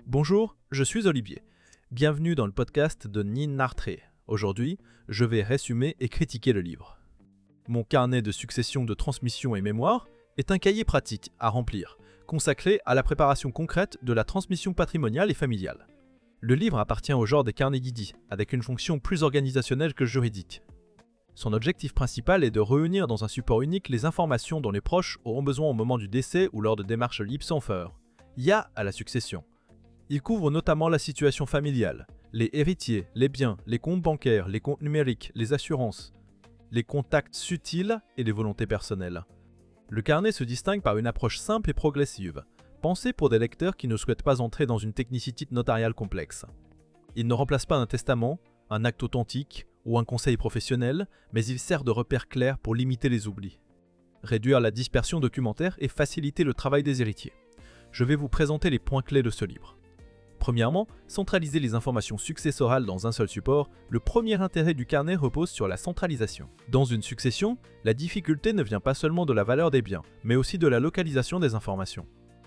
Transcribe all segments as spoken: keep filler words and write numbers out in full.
Bonjour, je suis Olivier. Bienvenue dans le podcast de Nin Nartré. Aujourd'hui, je vais résumer et critiquer le livre. Mon carnet de succession, de transmission et mémoire est un cahier pratique à remplir, consacré à la préparation concrète de la transmission patrimoniale et familiale. Le livre appartient au genre des carnets guidis, avec une fonction plus organisationnelle que juridique. Son objectif principal est de réunir dans un support unique les informations dont les proches auront besoin au moment du décès ou lors de démarches Lipsenfer, I A à la succession. Il couvre notamment la situation familiale, les héritiers, les biens, les comptes bancaires, les comptes numériques, les assurances, les contacts subtils et les volontés personnelles. Le carnet se distingue par une approche simple et progressive, pensée pour des lecteurs qui ne souhaitent pas entrer dans une technicité notariale complexe. Il ne remplace pas un testament, un acte authentique ou un conseil professionnel, mais il sert de repère clair pour limiter les oublis, réduire la dispersion documentaire et faciliter le travail des héritiers. Je vais vous présenter les points clés de ce livre. Premièrement, centraliser les informations successorales dans un seul support, le premier intérêt du carnet repose sur la centralisation. Dans une succession, la difficulté ne vient pas seulement de la valeur des biens, mais aussi de la localisation des informations.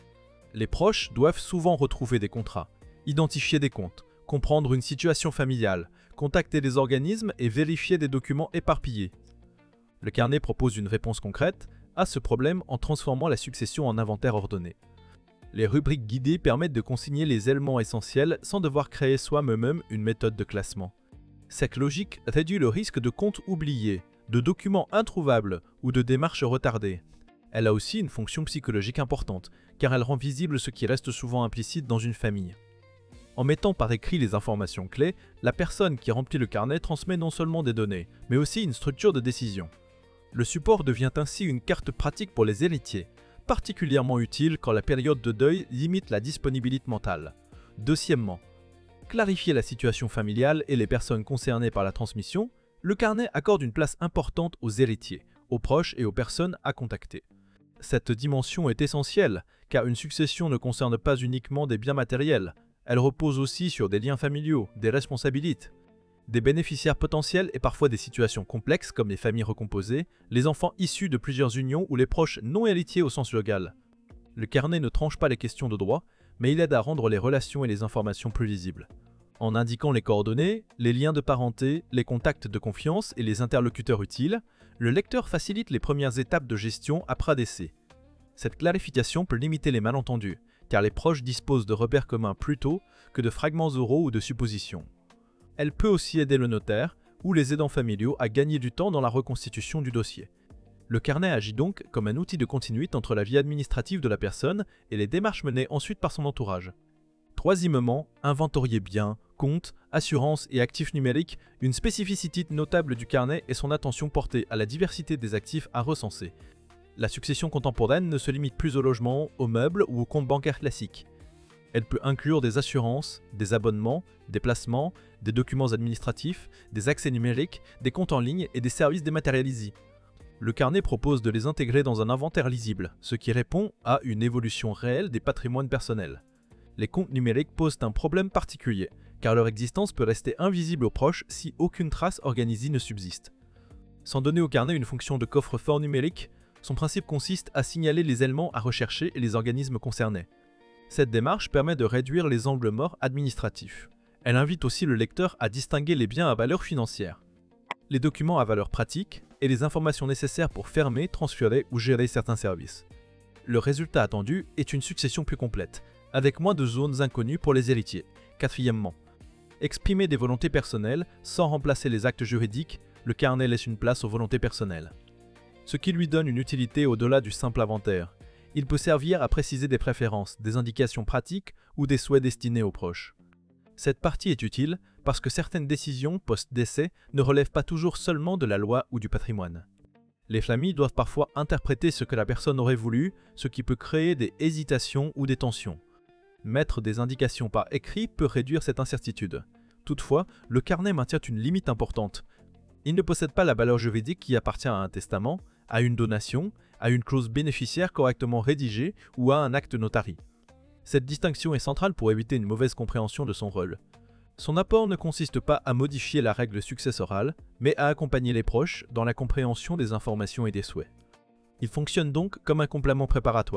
Les proches doivent souvent retrouver des contrats, identifier des comptes, comprendre une situation familiale, contacter des organismes et vérifier des documents éparpillés. Le carnet propose une réponse concrète à ce problème en transformant la succession en inventaire ordonné. Les rubriques guidées permettent de consigner les éléments essentiels sans devoir créer soi-même une méthode de classement. Cette logique réduit le risque de comptes oubliés, de documents introuvables ou de démarches retardées. Elle a aussi une fonction psychologique importante, car elle rend visible ce qui reste souvent implicite dans une famille. En mettant par écrit les informations clés, la personne qui remplit le carnet transmet non seulement des données, mais aussi une structure de décision. Le support devient ainsi une carte pratique pour les héritiers, particulièrement utile quand la période de deuil limite la disponibilité mentale. Deuxièmement, clarifier la situation familiale et les personnes concernées par la transmission, le carnet accorde une place importante aux héritiers, aux proches et aux personnes à contacter. Cette dimension est essentielle, car une succession ne concerne pas uniquement des biens matériels, elle repose aussi sur des liens familiaux, des responsabilités, des bénéficiaires potentiels et parfois des situations complexes comme les familles recomposées, les enfants issus de plusieurs unions ou les proches non héritiers au sens légal. Le carnet ne tranche pas les questions de droit, mais il aide à rendre les relations et les informations plus visibles. En indiquant les coordonnées, les liens de parenté, les contacts de confiance et les interlocuteurs utiles, le lecteur facilite les premières étapes de gestion après décès. Cette clarification peut limiter les malentendus, car les proches disposent de repères communs plutôt que de fragments oraux ou de suppositions. Elle peut aussi aider le notaire ou les aidants familiaux à gagner du temps dans la reconstitution du dossier. Le carnet agit donc comme un outil de continuité entre la vie administrative de la personne et les démarches menées ensuite par son entourage. Troisièmement, inventorier biens, comptes, assurances et actifs numériques, une spécificité notable du carnet est son attention portée à la diversité des actifs à recenser. La succession contemporaine ne se limite plus au logement, aux meubles ou aux comptes bancaires classiques. Elle peut inclure des assurances, des abonnements, des placements, des documents administratifs, des accès numériques, des comptes en ligne et des services dématérialisés. Le carnet propose de les intégrer dans un inventaire lisible, ce qui répond à une évolution réelle des patrimoines personnels. Les comptes numériques posent un problème particulier, car leur existence peut rester invisible aux proches si aucune trace organisée ne subsiste. Sans donner au carnet une fonction de coffre-fort numérique, son principe consiste à signaler les éléments à rechercher et les organismes concernés. Cette démarche permet de réduire les angles morts administratifs. Elle invite aussi le lecteur à distinguer les biens à valeur financière, les documents à valeur pratique et les informations nécessaires pour fermer, transférer ou gérer certains services. Le résultat attendu est une succession plus complète, avec moins de zones inconnues pour les héritiers. Quatrièmement, exprimer des volontés personnelles sans remplacer les actes juridiques, le carnet laisse une place aux volontés personnelles, ce qui lui donne une utilité au-delà du simple inventaire. Il peut servir à préciser des préférences, des indications pratiques ou des souhaits destinés aux proches. Cette partie est utile parce que certaines décisions post-décès ne relèvent pas toujours seulement de la loi ou du patrimoine. Les familles doivent parfois interpréter ce que la personne aurait voulu, ce qui peut créer des hésitations ou des tensions. Mettre des indications par écrit peut réduire cette incertitude. Toutefois, le carnet maintient une limite importante. Il ne possède pas la valeur juridique qui appartient à un testament, à une donation, à une clause bénéficiaire correctement rédigée ou à un acte notarié. Cette distinction est centrale pour éviter une mauvaise compréhension de son rôle. Son apport ne consiste pas à modifier la règle successorale, mais à accompagner les proches dans la compréhension des informations et des souhaits. Il fonctionne donc comme un complément préparatoire,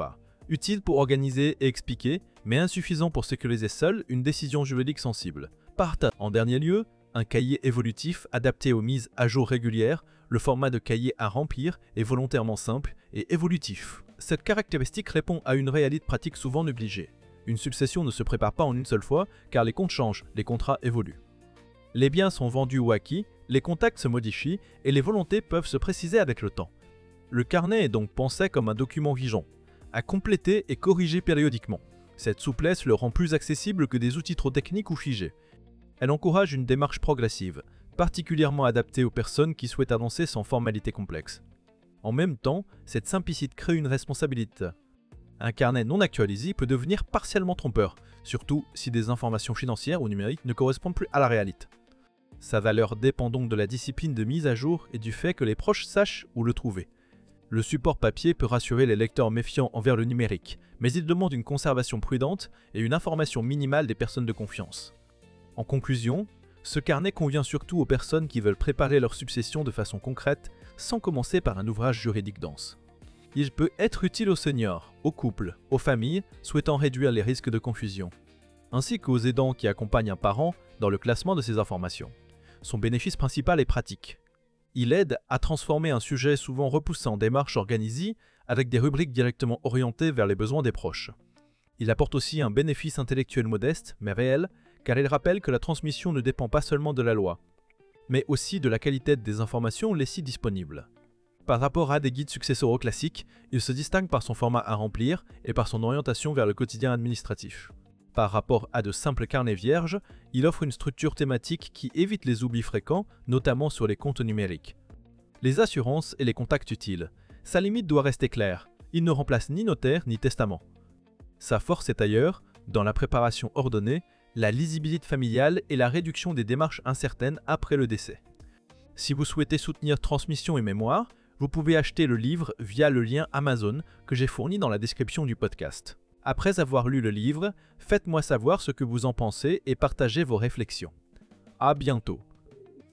Utile pour organiser et expliquer, mais insuffisant pour sécuriser seul une décision juridique sensible. Partage. En dernier lieu, un cahier évolutif adapté aux mises à jour régulières. Le format de cahier à remplir est volontairement simple et évolutif. Cette caractéristique répond à une réalité pratique souvent négligée. Une succession ne se prépare pas en une seule fois car les comptes changent, les contrats évoluent. Les biens sont vendus ou acquis, les contacts se modifient et les volontés peuvent se préciser avec le temps. Le carnet est donc pensé comme un document vivant, à compléter et corriger périodiquement. Cette souplesse le rend plus accessible que des outils trop techniques ou figés. Elle encourage une démarche progressive, particulièrement adaptée aux personnes qui souhaitent avancer sans formalité complexe. En même temps, cette simplicité crée une responsabilité. Un carnet non actualisé peut devenir partiellement trompeur, surtout si des informations financières ou numériques ne correspondent plus à la réalité. Sa valeur dépend donc de la discipline de mise à jour et du fait que les proches sachent où le trouver. Le support papier peut rassurer les lecteurs méfiants envers le numérique, mais il demande une conservation prudente et une information minimale des personnes de confiance. En conclusion, ce carnet convient surtout aux personnes qui veulent préparer leur succession de façon concrète sans commencer par un ouvrage juridique dense. Il peut être utile aux seniors, aux couples, aux familles souhaitant réduire les risques de confusion, ainsi qu'aux aidants qui accompagnent un parent dans le classement de ces informations. Son bénéfice principal est pratique. Il aide à transformer un sujet souvent repoussé en démarche organisée avec des rubriques directement orientées vers les besoins des proches. Il apporte aussi un bénéfice intellectuel modeste, mais réel, car il rappelle que la transmission ne dépend pas seulement de la loi, mais aussi de la qualité des informations laissées disponibles. Par rapport à des guides successoraux classiques, il se distingue par son format à remplir et par son orientation vers le quotidien administratif. Par rapport à de simples carnets vierges, il offre une structure thématique qui évite les oublis fréquents, notamment sur les comptes numériques. Les assurances et les contacts utiles. Sa limite doit rester claire. Il ne remplace ni notaire ni testament. Sa force est ailleurs, dans la préparation ordonnée, la lisibilité familiale et la réduction des démarches incertaines après le décès. Si vous souhaitez soutenir Transmission et Mémoire, vous pouvez acheter le livre via le lien Amazon que j'ai fourni dans la description du podcast. Après avoir lu le livre, faites-moi savoir ce que vous en pensez et partagez vos réflexions. À bientôt.